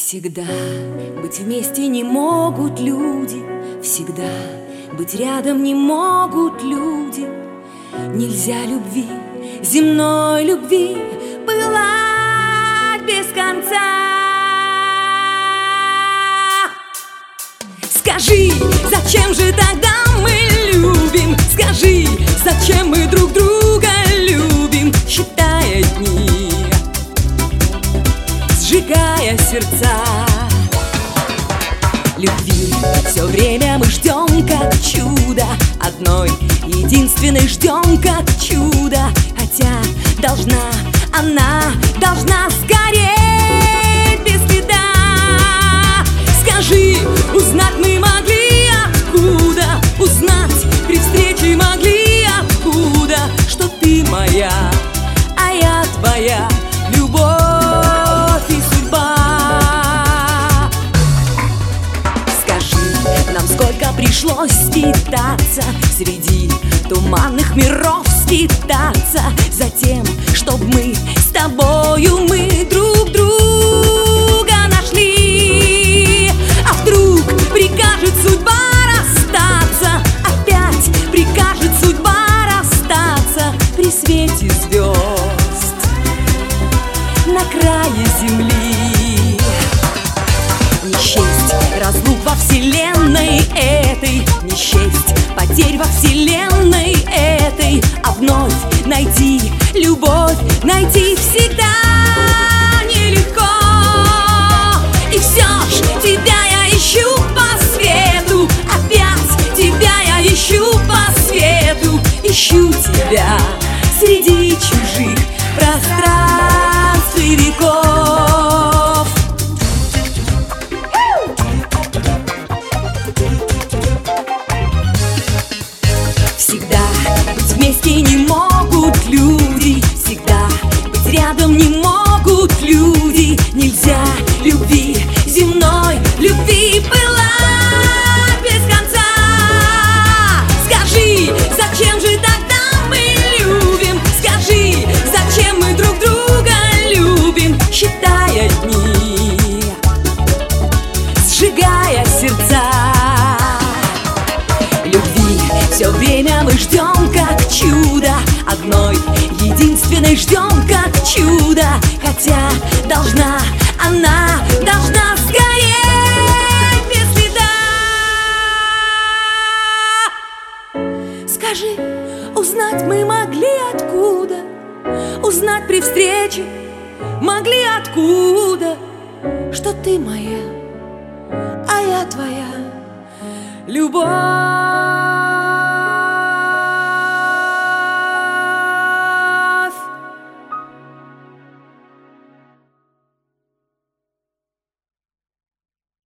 Всегда быть вместе не могут люди, всегда быть рядом не могут люди. Нельзя любви, земной любви, пылать без конца. Скажи, зачем же тогда мы любим? Скажи, зачем мы друг друга любим? Считая дни, сжигая сердца. Любви все время мы ждем как чудо, одной единственной ждем как чудо. Хотя она должна сгореть без следа. Скажи, узнать мы могли откуда? Узнать при встрече могли откуда? Что ты моя, а я твоя, любовь и судьба. Скажи, нам сколько пришлось скитаться, среди туманных миров скитаться, за тем, чтоб мы с тобою мы друг друга нашли. А вдруг прикажет судьба расстаться, опять прикажет судьба расстаться при свете звезд на крае земли. Не счесть разлук во вселенной этой, не счесть потерь во вселенной этой, а вновь найти любовь, найти всегда нелегко. И все ж тебя я ищу по свету, опять тебя я ищу по свету. Ищу тебя среди чужих пространств и веков. Всегда быть вместе не могут люди, всегда быть рядом не могут люди. Нельзя любви, земной любви, пылать без конца. Скажи, зачем же тогда мы любим? Скажи, зачем мы друг друга любим? Считая дни, сжигая сердца. Любви все время мы ждем как чудо, одной единственной ждем как чудо. Хотя она должна сгореть без следа. Скажи, узнать мы могли откуда? Узнать при встрече могли откуда? Что ты моя, а я твоя, любовь